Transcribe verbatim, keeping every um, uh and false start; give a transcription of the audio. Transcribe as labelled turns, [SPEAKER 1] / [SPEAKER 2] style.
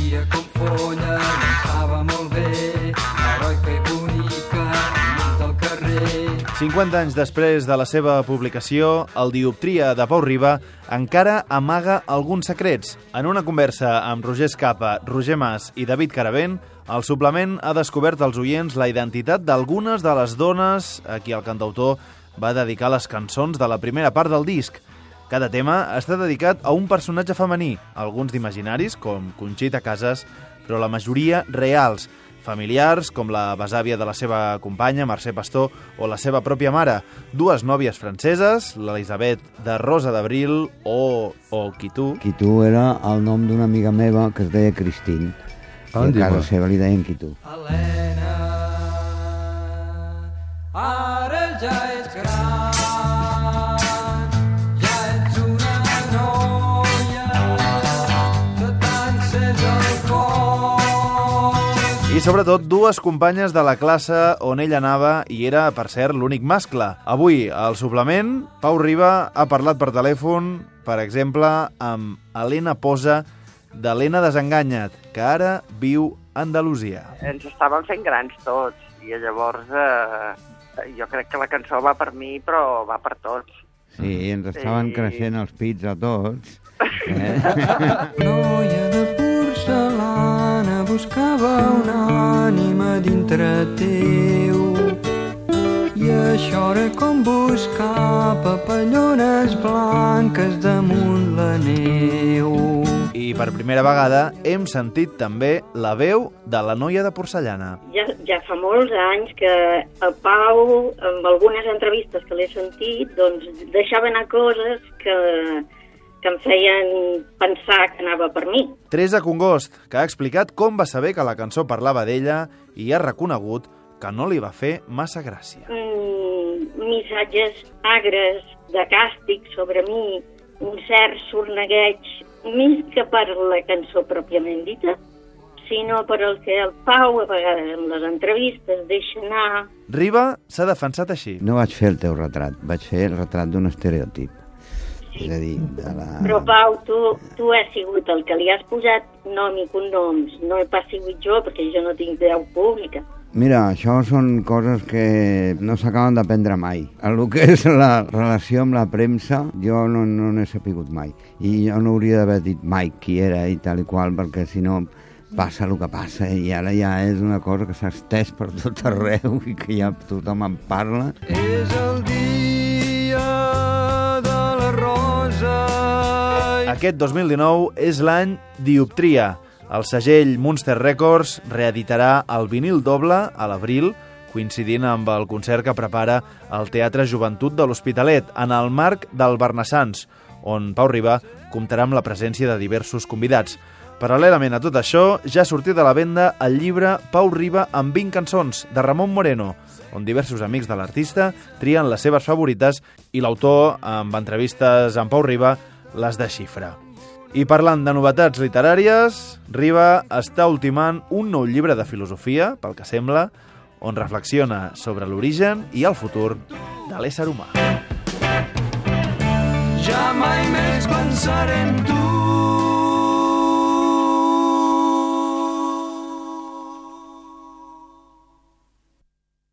[SPEAKER 1] vestía con folla, estava molt bé, heroica i bonica, enmig del carrer.
[SPEAKER 2] cinquanta anys després de la seva publicació, el Dioptria de Pau Riba encara amaga alguns secrets. En una conversa amb Roger Escapa, Roger Mas i David Caravent, el suplement ha descobert als oients la identitat d'algunes de les dones a qui el cantautor va dedicar les cançons de la primera part del disc. Cada tema està dedicat a un personatge femení, alguns d'imaginaris, com Conxita Casas, però la majoria reals, familiars, com la besàvia de la seva companya, Mercè Pastor, o la seva pròpia mare, dues nòvies franceses, l'Elisabet de Rosa d'Abril o, o Quitú.
[SPEAKER 3] Quitú era el nom d'una amiga meva que es deia Christine, i a casa seva li deien Quitú.
[SPEAKER 1] Helena, ara ja ets gran, ja ets una noia, que tant s'és el cor.
[SPEAKER 2] I sobretot dues companyes de la classe on ell anava i era, per cert, l'únic mascle. Avui, al suplement, Pau Riba ha parlat per telèfon, per exemple, amb Helena Posa, d'Helena Desenganya't, que ara viu a Andalusia.
[SPEAKER 4] Ens estàvem fent grans tots, i llavors eh, jo crec que la cançó va per mi, però va per tots.
[SPEAKER 3] Sí, ens estaven
[SPEAKER 4] I... creixent
[SPEAKER 3] els pits a tots. Eh?
[SPEAKER 1] Noia de porcelana buscava una ànima dintre teu, i això era com buscar papallones blanques damunt la neu.
[SPEAKER 2] I per primera vegada hem sentit també la veu de la noia de porcellana.
[SPEAKER 5] Ja, ja fa molts anys que el Pau, amb algunes entrevistes que l'he sentit, doncs deixava anar coses que, que em feien pensar que anava per mi.
[SPEAKER 2] Teresa Congost, que ha explicat com va saber que la cançó parlava d'ella i ha reconegut que no li va fer massa gràcia.
[SPEAKER 5] Mm, missatges agres de càstig sobre mi, un cert sornegueig, més que per la cançó pròpiament dita, sinó per el que el Pau, a vegades en les entrevistes, deixa anar.
[SPEAKER 2] Riba s'ha defensat així.
[SPEAKER 3] No vaig fer el teu retrat, vaig fer el retrat d'un estereotip.
[SPEAKER 5] Sí.
[SPEAKER 3] És a dir, de la...
[SPEAKER 5] Però, Pau, tu, tu has sigut el que li has posat nom i cognoms. No he pas sigut jo, perquè jo no tinc veu pública.
[SPEAKER 3] Mira, això són coses que no s'acaben d'aprendre mai. El que és la relació amb la premsa, jo no, no n'he sapigut mai. I jo no hauria d'haver dit mai qui era i tal i qual, perquè si no passa el que passa, i ara ja és una cosa que s'ha estès per tot arreu i que ja tothom en parla.
[SPEAKER 1] És el dia de la rosa.
[SPEAKER 2] Aquest dos mil dinou és l'any Dioptria. El segell Munster Records reeditarà el vinil doble a l'abril, coincidint amb el concert que prepara el Teatre Joventut de l'Hospitalet, en el marc del Barnassans, on Pau Riba comptarà amb la presència de diversos convidats. Paral·lelament a tot això, ja ha sortit a la venda el llibre Pau Riba amb vint cançons, de Ramon Moreno, on diversos amics de l'artista trien les seves favorites i l'autor, amb entrevistes amb Pau Riba, les desxifra. I parlant de novetats literàries, Riba està ultimant un nou llibre de filosofia, pel que sembla, on reflexiona sobre l'origen i el futur de l'ésser humà.
[SPEAKER 1] Ja mai més pensaré en tu.